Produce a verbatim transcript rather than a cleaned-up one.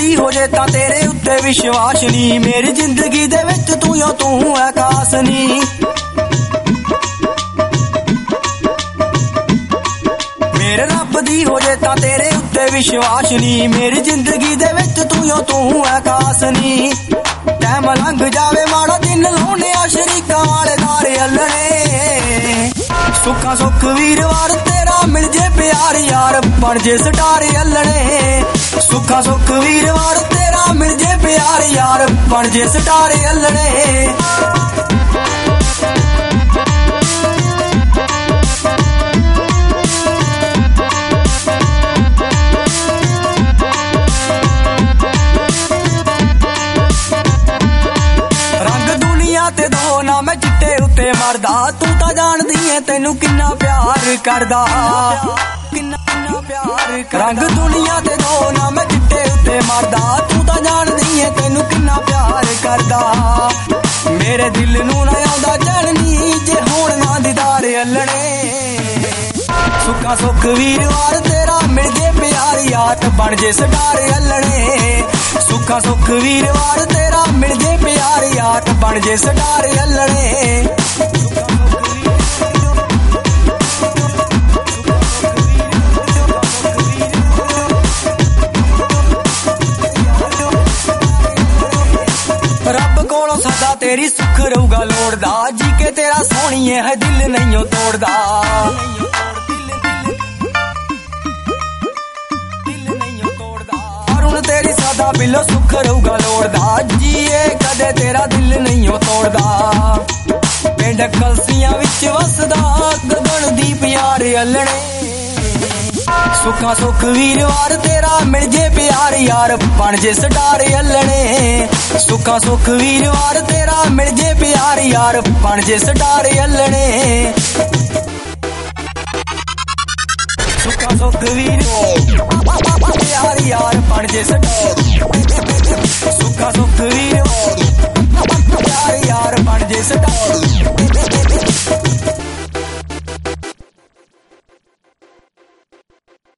ਦੀ ਹੋ ਜੇ ਤਾਂ ਤੇਰੇ ਉੱਤੇ ਵਿਸ਼ਵਾਸ ਨੀ, ਮੇਰੀ ਜ਼ਿੰਦਗੀ ਦੇ ਵਿੱਚ ਤੂੰ ਓ ਤੂੰ ਐ ਖਾਸ ਨੀ। ਮੇਰੇ ਰੱਬ ਦੀ ਹੋ ਜੇ ਤਾਂ ਤੇਰੇ ਉੱਤੇ ਵਿਸ਼ਵਾਸ ਨੀ, ਮੇਰੀ ਜ਼ਿੰਦਗੀ ਦੇ ਵਿੱਚ ਤੂੰ ਓ ਤੂੰ ਐ ਖਾਸ ਨੀ। ਟਾਈਮ ਲੰਘ ਜਾਵੇ ਮਾੜਾ ਦਿਨ ਲਾਉਣੇ ਆ ਸ਼ਰੀਕਾਂ ਵਾਲੇ ਨਾਰੇ ਅੱਲਣੇ, ਸੁੱਖਾਂ ਸੁੱਖ ਵੀਰਵਾਰ ਤੇਰਾ ਮਿਲ ਜੇ ਪਿਆਰ ਯਾਰ ਬਣ ਜੇ ਸਟਾਰ ਅੱਲਣੇ। ਸੁੱਖਾਂ ਸੁੱਖ ਵੀਰਵਾਰ ਤੇਰਾ ਮਿਲ ਜੇ ਪਿਆਰ ਯਾਰ ਬਣ ਜੇ ਸਟਾਰ ਅੱਲਣੇ। ਤੇ ਦੋ ਨਾ ਮੈਂ ਚਿੱਟੇ ਉੱਤੇ ਮਰਦਾ, ਤੂੰ ਤਾਂ ਜਾਣਦੀ ਐ ਤੈਨੂੰ ਕਿੰਨਾ ਪਿਆਰ ਕਰਦਾ, ਕਿੰਨਾ ਕਿੰਨਾ ਪਿਆਰ ਕਰਦਾ। ਰੰਗ ਦੁਨੀਆ ਤੇ ਦੋ ਨਾ ਮੈਂ ਚਿੱਟੇ ਉੱਤੇ ਮਰਦਾ, ਤੂੰ ਤਾਂ ਜਾਣਦੀ ਐ ਤੈਨੂੰ ਕਿੰਨਾ ਪਿਆਰ ਕਰਦਾ। ਮੇਰੇ ਦਿਲ ਨੂੰ ਨਾ ਆਉਂਦਾ ਚੈਨ ਨੀ ਜੇ ਹੋਣ ਨਾ ਦੀਦਾਰ ਅੱਲਣੇ। ਸੁੱਖਾਂ ਸੁੱਖ ਵੀਰਵਾਰ ਤੇਰਾ ਮਿਲ ਜੇ ਪਿਆਰ ਯਾਰ ਬਣ ਜੇ ਸਟਾਰ ਅੱਲਣੇ। ਸੁੱਖਾਂ ਸੁੱਖ ਵੀਰਵਾਰ ਤੇਰਾ ਮਿਲ ਜੇ ਪਿਆਰ ਯਾਰ ਬਣ ਜੇ ਸਟਾਰ ਅੱਲਣੇ। ਰੱਬ ਕੋਲੋਂ ਸਦਾ ਤੇਰੀ ਸੁੱਖ ਰਹੂਗਾ ਲੋੜਦਾ, ਜੀ ਕੇ ਤੇਰਾ ਸੋਹਣੀਏ ਹੈ ਦਿਲ ਨਹੀਂ ਓ ਤੋੜਦਾ। ਤੇਰੀ ਸਦਾ ਬਿੱਲੋ ਸੁੱਖ ਰਹੂਗਾ ਲੋੜਦਾ, ਜੀਏ ਕਦੇ ਤੇਰਾ ਦਿਲ ਨਹੀਂ ਓ ਤੋੜਦਾ। ਪਿੰਡ ਕਲਸੀਆਂ ਵਿੱਚ ਵਸਦਾ ਗਗਨ ਦੀ ਪਿਆਰ ਅੱਲਣੇ। ਸੁੱਖਾਂ ਸੁੱਖ ਵੀਰਵਾਰ ਤੇਰਾ ਮਿਲ ਜੇ ਪਿਆਰ ਯਾਰ ਬਣ ਜੇ ਸਟਾਰ ਅੱਲਣੇ। ਸੁੱਖਾਂ ਸੁੱਖ ਵੀਰਵਾਰ ਤੇਰਾ ਮਿਲ ਜੇ ਪਿਆਰ ਯਾਰ ਬਣ ਜੇ ਸਟਾਰ ਅੱਲਣੇ। ਸੁੱਖਾਂ ਸੁੱਖ ਵੀਰ ਪਿਆਰ ਯਾਰ ਬਣ ਜੇ ਸਟਾਰ